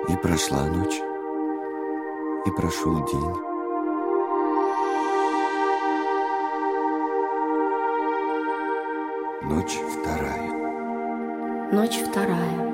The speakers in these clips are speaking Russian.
И прошла ночь, и прошел день. Ночь вторая. Ночь вторая.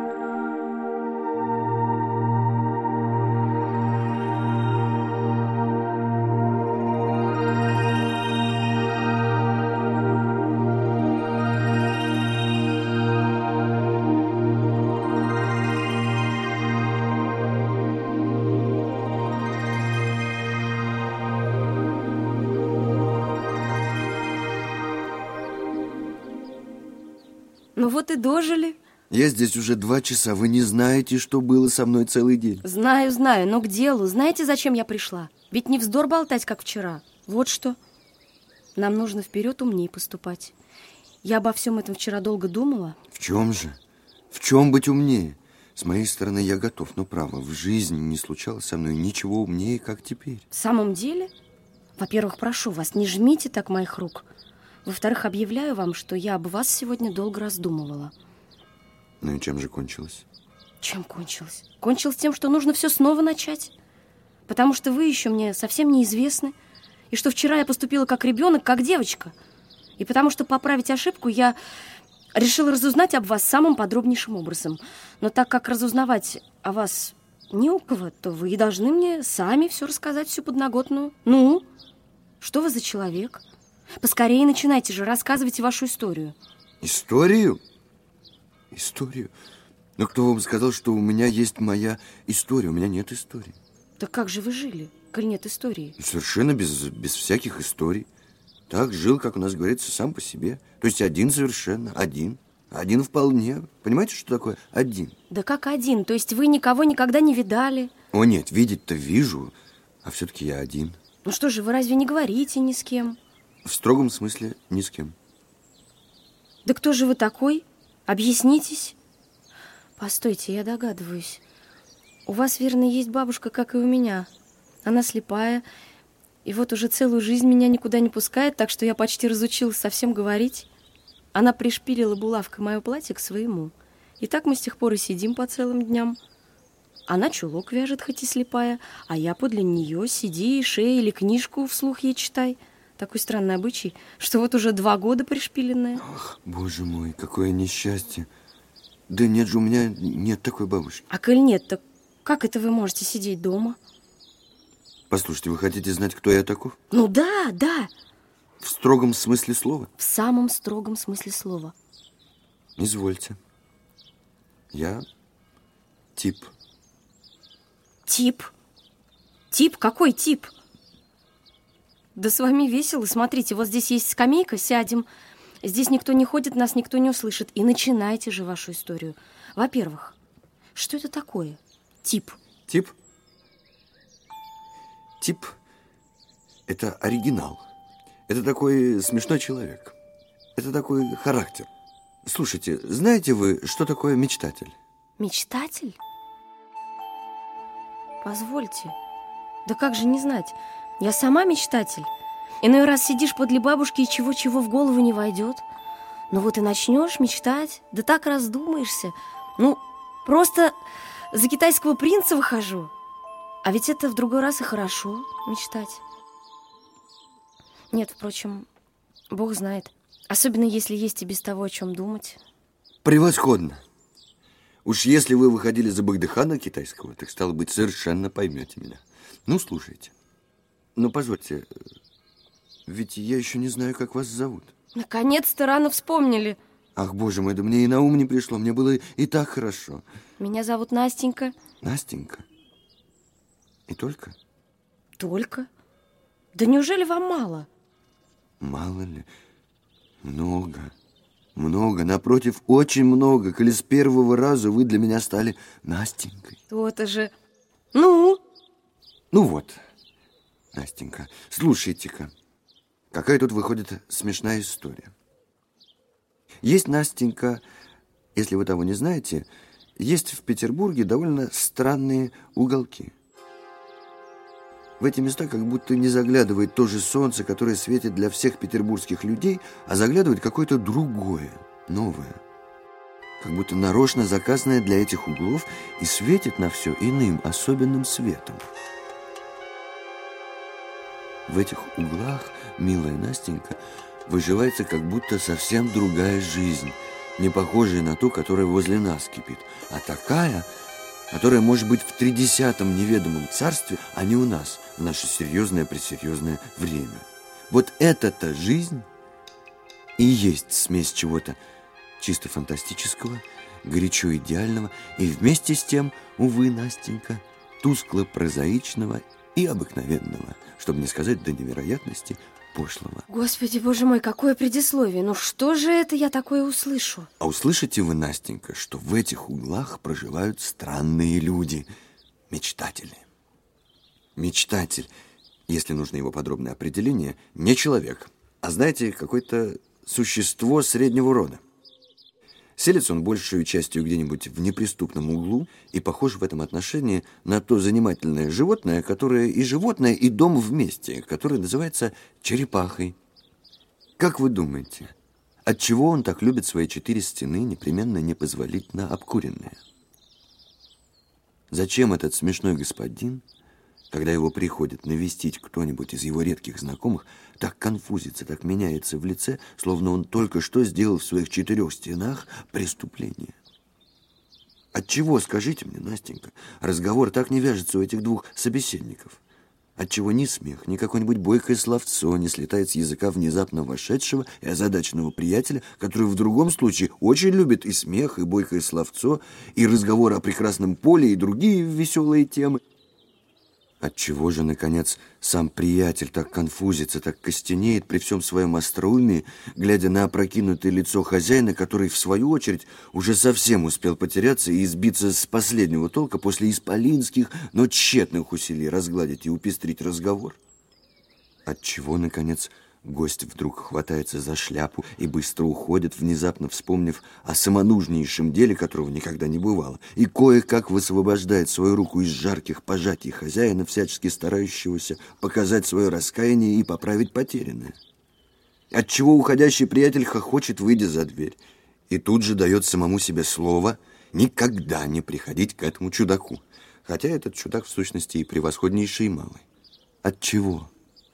Ну вот и дожили. Я здесь уже 2 часа. Вы не знаете, что было со мной целый день? Знаю, но к делу. Знаете, зачем я пришла? Ведь не вздор болтать, как вчера. Вот что. Нам нужно вперед умнее поступать. Я обо всем этом вчера долго думала. В чем же? В чем быть умнее? С моей стороны я готов, но право, в жизни не случалось со мной ничего умнее, как теперь. В самом деле? Во-первых, прошу вас, не жмите так моих рук. Во-вторых, объявляю вам, что я об вас сегодня долго раздумывала. Ну и чем же кончилось? Чем кончилось? Кончилось тем, что нужно все снова начать. Потому что вы еще мне совсем неизвестны. И что вчера я поступила как ребенок, как девочка. И потому что поправить ошибку я решила разузнать об вас самым подробнейшим образом. Но так как разузнавать о вас не у кого, то вы и должны мне сами все рассказать, всю подноготную. Ну, что вы за человек? Поскорее начинайте же, рассказывайте вашу историю. Историю? Историю? Но кто вам сказал, что у меня есть моя история? У меня нет истории. Так как же вы жили, коль нет истории? Совершенно без всяких историй. Так жил, как у нас говорится, сам по себе. То есть один совершенно, один. Один вполне. Понимаете, что такое один? Да как один? То есть вы никого никогда не видали? О нет, видеть-то вижу, а все-таки я один. Ну что же, вы разве не говорите ни с кем? В строгом смысле ни с кем. Да кто же вы такой? Объяснитесь. Постойте, я догадываюсь. У вас, верно, есть бабушка, как и у меня. Она слепая, и вот уже целую жизнь меня никуда не пускает, так что я почти разучилась совсем говорить. Она пришпилила булавкой мое платье к своему. И так мы с тех пор и сидим по целым дням. Она чулок вяжет, хоть и слепая, а я подле нее сиди и шея или книжку вслух ей читай. Такой странный обычай, что вот уже 2 года пришпиленная. Ах, боже мой, какое несчастье. Да нет же, у меня нет такой бабушки. А коль нет, так как это вы можете сидеть дома? Послушайте, вы хотите знать, кто я таков? Ну да. В строгом смысле слова? В самом строгом смысле слова. Извольте. Я тип. Тип? Тип? Какой тип? Да с вами весело. Смотрите, вот здесь есть скамейка, сядем. Здесь никто не ходит, нас никто не услышит. И начинайте же вашу историю. Во-первых, что это такое? Тип. Тип? Тип – это оригинал. Это такой смешной человек. Это такой характер. Слушайте, знаете вы, что такое мечтатель? Мечтатель? Позвольте. Да как же не знать? Я сама мечтатель. Иной раз сидишь подле бабушки и чего-чего в голову не войдет. Ну вот и начнешь мечтать, да так раздумаешься. Ну, просто за китайского принца выхожу. А ведь это в другой раз и хорошо мечтать. Нет, впрочем, Бог знает. Особенно если есть и без того, о чем думать. Превосходно. Уж если вы выходили за Багдыхана китайского, так, стало быть, совершенно поймете меня. Ну, слушайте. Ну, позвольте, ведь я еще не знаю, как вас зовут. Наконец-то рано вспомнили. Ах, боже мой, да мне и на ум не пришло. Мне было и так хорошо. Меня зовут Настенька. Настенька? И только? Только? Да неужели вам мало? Мало ли. Много. Много. Напротив, очень много. Коли с первого раза вы для меня стали Настенькой. То-то же. Ну? Ну вот, Настенька, слушайте-ка. Какая тут выходит смешная история. Есть, Настенька, если вы того не знаете, есть в Петербурге довольно странные уголки. В эти места как будто не заглядывает то же солнце, которое светит для всех петербургских людей, а заглядывает какое-то другое, новое. как будто нарочно заказанная для этих углов, и светит на все иным, особенным светом. В этих углах, милая Настенька, выживается как будто совсем другая жизнь, не похожая на ту, которая возле нас кипит, а такая, которая может быть в 30-м неведомом царстве, а не у нас, в наше серьезное-пресерьезное время. Вот эта-то жизнь и есть смесь чего-то чисто фантастического, горячо идеального и вместе с тем, увы, Настенька, тускло-прозаичного и обыкновенного, чтобы не сказать до невероятности пошлого. Господи, боже мой, какое предисловие! Ну что же это я такое услышу? А услышите вы, Настенька, что в этих углах проживают странные люди, мечтатели. Мечтатель, если нужно его подробное определение, не человек, а, знаете, какое-то существо среднего рода. Селится он большей частью где-нибудь в неприступном углу и похож в этом отношении на то занимательное животное, которое и животное, и дом вместе, которое называется черепахой. Как вы думаете, отчего он так любит свои 4 стены непременно непозволительно обкуренные? Зачем этот смешной господин, когда его приходит навестить кто-нибудь из его редких знакомых, так конфузится, так меняется в лице, словно он только что сделал в своих 4 стенах преступление? Отчего, скажите мне, Настенька, разговор так не вяжется у этих двух собеседников? Отчего ни смех, ни какое-нибудь бойкое словцо не слетает с языка внезапно вошедшего и озадаченного приятеля, который в другом случае очень любит и смех, и бойкое словцо, и разговор о прекрасном поле, и другие веселые темы? Отчего же, наконец, сам приятель так конфузится, так костенеет при всем своем остроумии, глядя на опрокинутое лицо хозяина, который, в свою очередь, уже совсем успел потеряться и сбиться с последнего толка после исполинских, но тщетных усилий разгладить и упестрить разговор? Отчего, наконец, гость вдруг хватается за шляпу и быстро уходит, внезапно вспомнив о самонужнейшем деле, которого никогда не бывало, и кое-как высвобождает свою руку из жарких пожатий хозяина, всячески старающегося показать свое раскаяние и поправить потерянное? Отчего уходящий приятель хохочет, выйдя за дверь, и тут же дает самому себе слово никогда не приходить к этому чудаку, хотя этот чудак в сущности и превосходнейший малый? Отчего?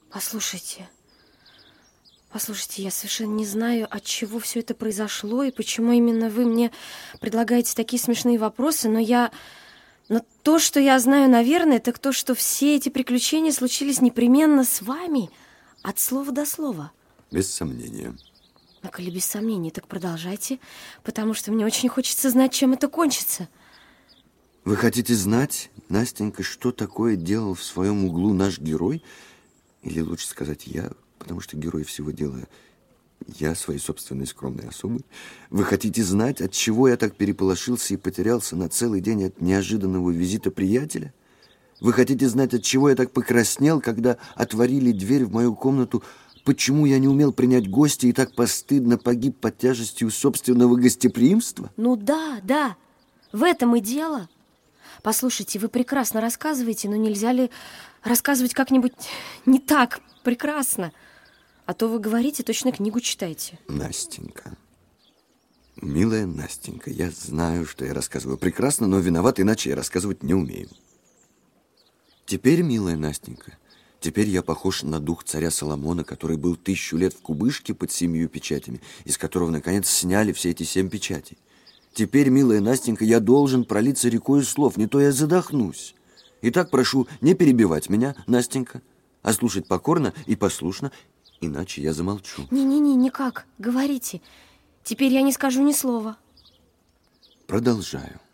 Послушайте, я совершенно не знаю, от чего все это произошло и почему именно вы мне предлагаете такие смешные вопросы, но то, что я знаю, наверное, так то, что все эти приключения случились непременно с вами, от слова до слова. Без сомнения. Ну, коли без сомнения, так продолжайте, потому что мне очень хочется знать, чем это кончится. Вы хотите знать, Настенька, что такое делал в своем углу наш герой? Или лучше сказать я, потому что герой всего дела я, своей собственной скромной особой. Вы хотите знать, от чего я так переполошился и потерялся на целый день от неожиданного визита приятеля? Вы хотите знать, от чего я так покраснел, когда отворили дверь в мою комнату, почему я не умел принять гостя и так постыдно погиб под тяжестью собственного гостеприимства? Ну да, в этом и дело. Послушайте, вы прекрасно рассказываете, но нельзя ли рассказывать как-нибудь не так прекрасно? А то вы говорите, точно книгу читаете. Настенька, милая Настенька, я знаю, что я рассказываю прекрасно, но виноват, иначе я рассказывать не умею. Теперь, милая Настенька, теперь я похож на дух царя Соломона, который был 1000 лет в кубышке под 7 печатями, из которого, наконец, сняли все эти 7 печатей. Теперь, милая Настенька, я должен пролиться рекой слов, не то я задохнусь. Итак, прошу не перебивать меня, Настенька, а слушать покорно и послушно, иначе я замолчу. Никак, говорите. Теперь я не скажу ни слова. Продолжаю.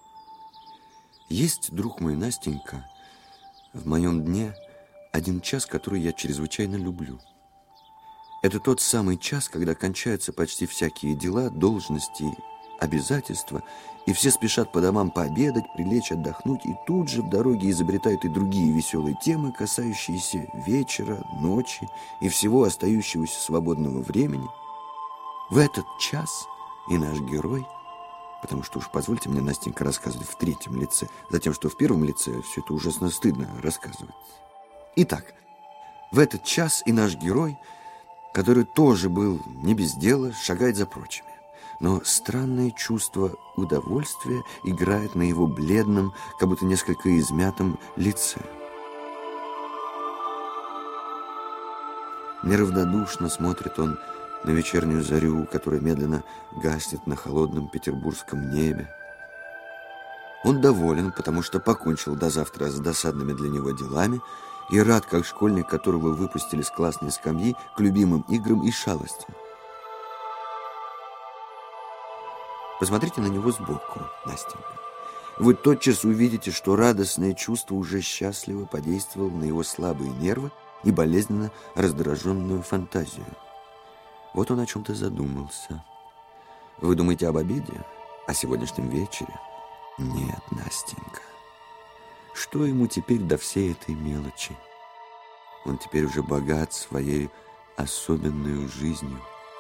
Есть, друг мой, Настенька, в моем дне 1 час, который я чрезвычайно люблю. Это тот самый час, когда кончаются почти всякие дела, должности, обязательства, и все спешат по домам пообедать, прилечь, отдохнуть, и тут же в дороге изобретают и другие веселые темы, касающиеся вечера, ночи и всего остающегося свободного времени. В этот час и наш герой, потому что уж позвольте мне, Настенька, рассказывать в 3-м лице, затем, что в 1-м лице все это ужасно стыдно рассказывать. Итак, в этот час и наш герой, который тоже был не без дела, шагает за прочими. но странное чувство удовольствия играет на его бледном, как будто несколько измятом лице. Неравнодушно смотрит он на вечернюю зарю, которая медленно гаснет на холодном петербургском небе. Он доволен, потому что покончил до завтра с досадными для него делами и рад, как школьник, которого выпустили с классной скамьи, к любимым играм и шалостям. Посмотрите на него сбоку, Настенька. Вы тотчас увидите, что радостное чувство уже счастливо подействовало на его слабые нервы и болезненно раздраженную фантазию. Вот он о чем-то задумался. Вы думаете об обеде? О сегодняшнем вечере? Нет, Настенька. Что ему теперь до всей этой мелочи? Он теперь уже богат своей особенной жизнью.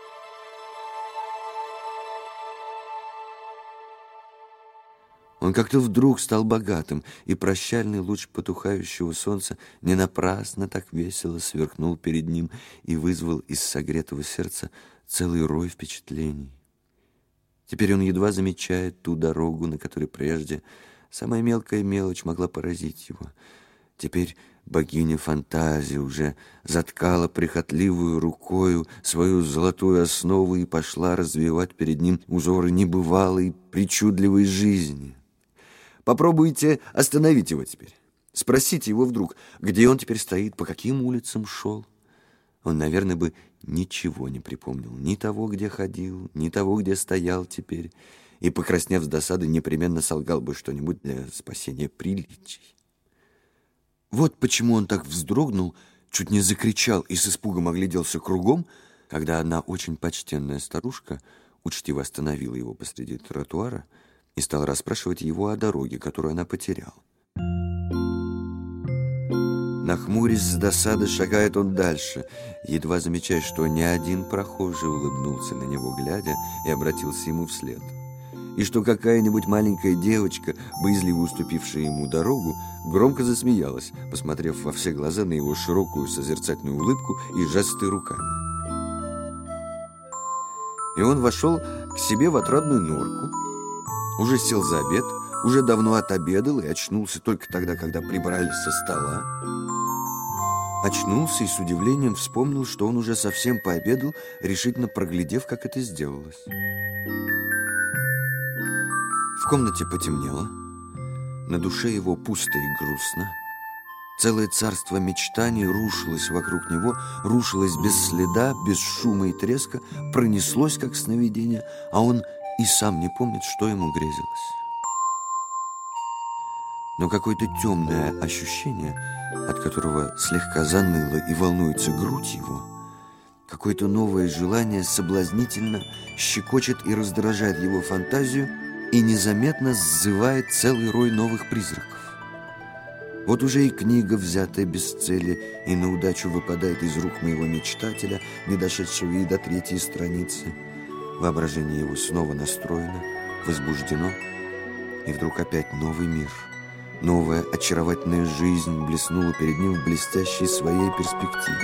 Он как-то вдруг стал богатым, и прощальный луч потухающего солнца не напрасно так весело сверкнул перед ним и вызвал из согретого сердца целый рой впечатлений. Теперь он едва замечает ту дорогу, на которой прежде самая мелкая мелочь могла поразить его. Теперь богиня фантазии уже заткала прихотливую рукою свою золотую основу и пошла развивать перед ним узоры небывалой, причудливой жизни. Попробуйте остановить его теперь. Спросите его вдруг, где он теперь стоит, по каким улицам шел. Он, наверное, бы ничего не припомнил. Ни того, где ходил, ни того, где стоял теперь. И, покраснев с досады, непременно солгал бы что-нибудь для спасения приличий. Вот почему он так вздрогнул, чуть не закричал и с испугом огляделся кругом, когда одна очень почтенная старушка учтиво остановила его посреди тротуара и стала расспрашивать его о дороге, которую она потеряла. Нахмурясь с досады, шагает он дальше, едва замечая, что ни один прохожий улыбнулся на него, глядя, и обратился ему вслед. И что какая-нибудь маленькая девочка, боязливо уступившая ему дорогу, громко засмеялась, посмотрев во все глаза на его широкую созерцательную улыбку и жесты руками. И он вошел к себе в отрадную норку, уже сел за обед, уже давно отобедал и очнулся только тогда, когда прибрали со стола. Очнулся и с удивлением вспомнил, что он уже совсем пообедал, решительно проглядев, как это сделалось. В комнате потемнело, на душе его пусто и грустно. Целое царство мечтаний рушилось вокруг него, рушилось без следа, без шума и треска, пронеслось, как сновидение, а он и сам не помнит, что ему грезилось. Но какое-то темное ощущение, от которого слегка заныла и волнуется грудь его, какое-то новое желание соблазнительно щекочет и раздражает его фантазию и незаметно сзывает целый рой новых призраков. Вот уже и книга, взятая без цели, и на удачу выпадает из рук моего мечтателя, не дошедшего и до 3-й страницы. Воображение его снова настроено, возбуждено, и вдруг опять новый мир, новая очаровательная жизнь блеснула перед ним в блестящей своей перспективе.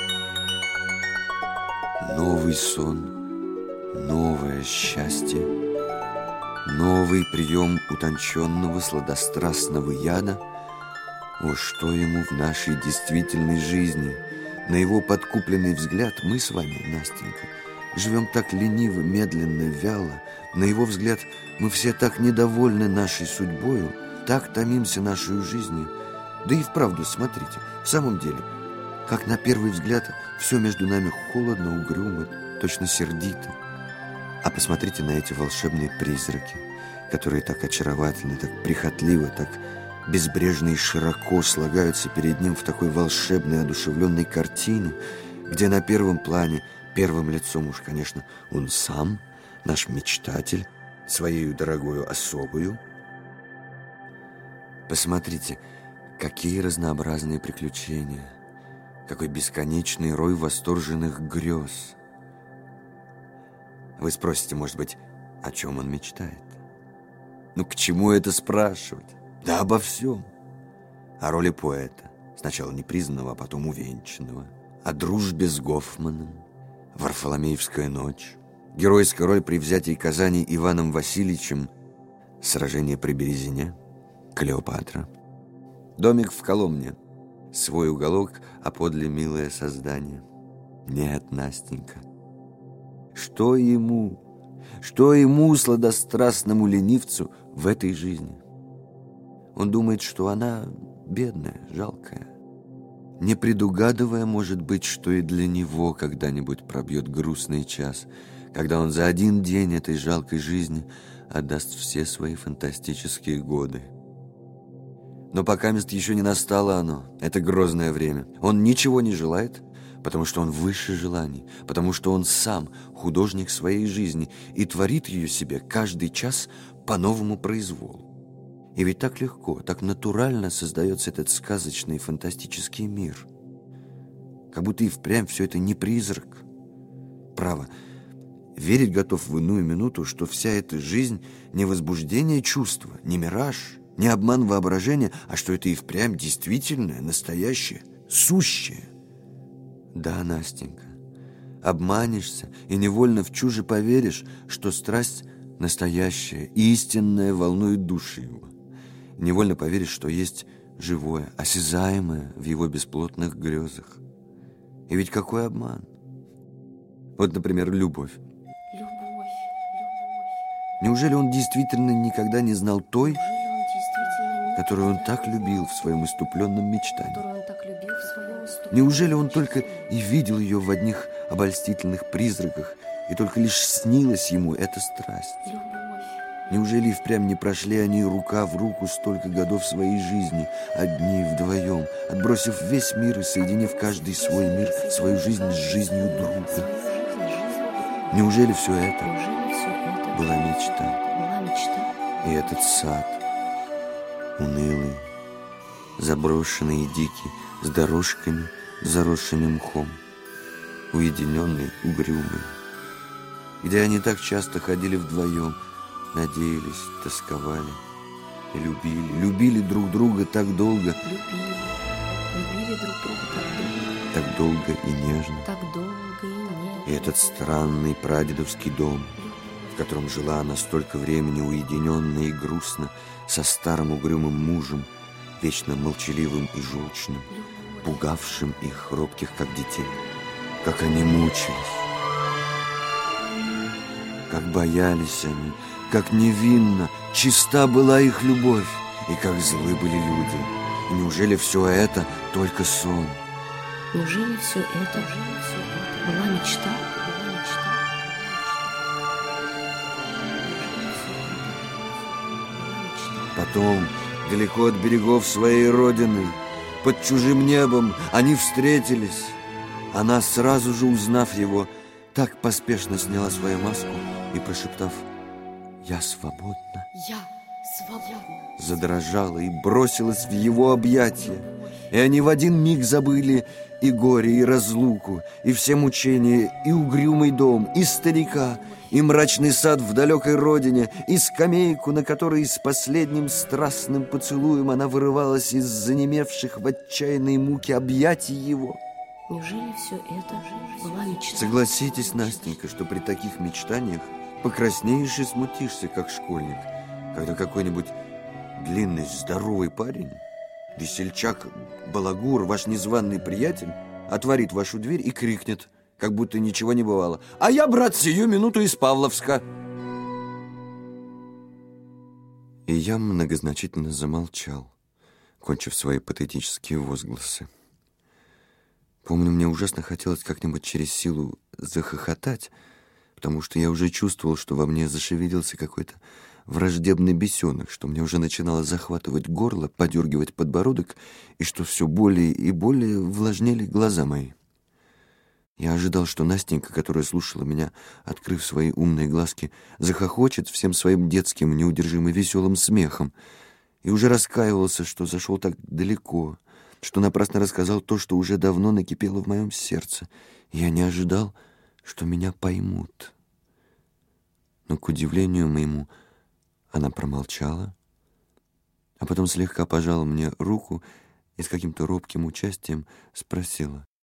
Новый сон, новое счастье, новый прием утонченного сладострастного яда. О, что ему в нашей действительной жизни! На его подкупленный взгляд мы с вами, Настенька, живем так лениво, медленно, вяло. На его взгляд мы все так недовольны нашей судьбою, так томимся нашей жизнью. Да и вправду, смотрите, в самом деле, как на первый взгляд все между нами холодно, угрюмо, точно сердито. А посмотрите на эти волшебные призраки, которые так очаровательно, так прихотливо, так безбрежно и широко слагаются перед ним в такой волшебной, одушевленной картине, где на первом плане, первым лицом уж, конечно, он сам, наш мечтатель, своею дорогою особою. Посмотрите, какие разнообразные приключения, какой бесконечный рой восторженных грез. Вы спросите, может быть, о чем он мечтает? Ну, к чему это спрашивать? Да обо всем. О роли поэта, сначала непризнанного, а потом увенчанного. О дружбе с Гофманом. Варфоломеевская ночь. Геройская роль при взятии Казани Иваном Васильевичем, сражение при Березине, Клеопатра. Домик в Коломне, свой уголок, а подле милое создание. Нет, Настенька, что ему, сладострастному ленивцу, в этой жизни? Он думает, что она бедная, жалкая, не предугадывая, может быть, что и для него когда-нибудь пробьет грустный час, когда он за один день этой жалкой жизни отдаст все свои фантастические годы. Но пока мест еще не настало оно, это грозное время. Он ничего не желает, потому что он выше желаний, потому что он сам художник своей жизни и творит ее себе каждый час по новому произволу. И ведь так легко, так натурально создается этот сказочный фантастический мир. Как будто и впрямь все это не призрак. Право, верить готов в иную минуту, что вся эта жизнь не возбуждение чувства, не мираж, не обман воображения, а что это и впрямь действительное, настоящее, сущее. Да, Настенька, обманешься и невольно в чуже поверишь, что страсть настоящая, истинная волнует души его. Невольно поверишь, что есть живое, осязаемое в его бесплотных грезах. И ведь какой обман! Вот, например, любовь. Неужели он действительно никогда не знал той, которую он так любил в своем иступленном мечтании? Неужели он только и видел ее в одних обольстительных призраках, и только лишь снилась ему эта страсть? Неужели и впрямь не прошли они рука в руку столько годов своей жизни, одни, вдвоем, отбросив весь мир и соединив каждый свой мир, свою жизнь с жизнью друга? Неужели все это была мечта? И этот сад, унылый, заброшенный и дикий, с дорожками, заросшими мхом, уединенный, угрюмый, где они так часто ходили вдвоем, надеялись, тосковали и любили друг друга так долго, любили друг друга так долго и нежно. И этот странный прадедовский дом, в котором жила она столько времени уединенно и грустно, со старым угрюмым мужем, вечно молчаливым и желчным, пугавшим их робких, как детей. Как они мучились, как боялись они, как невинна, чиста была их любовь, и как злы были люди. И неужели все это только сон? Неужели все это была мечта? Потом, далеко от берегов своей родины, под чужим небом, они встретились. Она, сразу же узнав его, так поспешно сняла свою маску и, прошептав «Я свободна», задрожала и бросилась в его объятия. И они в один миг забыли и горе, и разлуку, и все мучения, и угрюмый дом, и старика, и мрачный сад в далекой родине, и скамейку, на которой с последним страстным поцелуем она вырывалась из занемевших в отчаянной муке объятий его. Неужели все это была мечта? Согласитесь, Настенька, что при таких мечтаниях покраснеешь и смутишься, как школьник, когда какой-нибудь длинный, здоровый парень, весельчак, балагур, ваш незваный приятель, отворит вашу дверь и крикнет, как будто ничего не бывало: «А я, брат, сию минуту из Павловска!» И я многозначительно замолчал, кончив свои патетические возгласы. Помню, мне ужасно хотелось как-нибудь через силу захохотать, потому что я уже чувствовал, что во мне зашевелился какой-то враждебный бесенок, что мне уже начинало захватывать горло, подергивать подбородок, и что все более и более влажнели глаза мои. Я ожидал, что Настенька, которая слушала меня, открыв свои умные глазки, захохочет всем своим детским, неудержимо веселым смехом, и уже раскаивался, что зашел так далеко, что напрасно рассказал то, что уже давно накипело в моем сердце. Я не ожидал, что меня поймут. Но, к удивлению моему, она промолчала, а потом слегка пожала мне руку и с каким-то робким участием спросила: